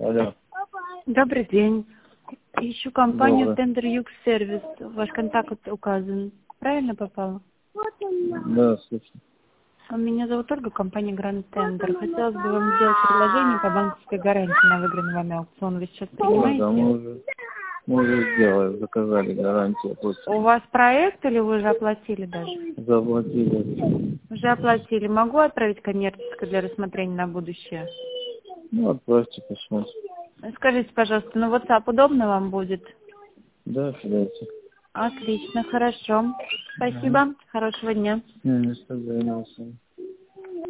Алло. Добрый день. Ищу компанию Добрый. Tender Юг Сервис. Ваш контакт указан. Правильно попала? Да, слушай. Меня зовут Ольга, компания Grand Tender. Хотелось бы вам сделать предложение по банковской гарантии на выигранный вами аукцион. Вы сейчас принимаете? Да, мы уже сделали, заказали гарантию. У вас проект или вы уже оплатили даже? Заплатили. Уже оплатили. Могу отправить коммерческое для рассмотрения на будущее? Ну, отправьте, посмотрим. Скажите, пожалуйста, ну WhatsApp удобно вам будет? Да, кидайте. Отлично, хорошо. Спасибо. Хорошего дня. До свидания.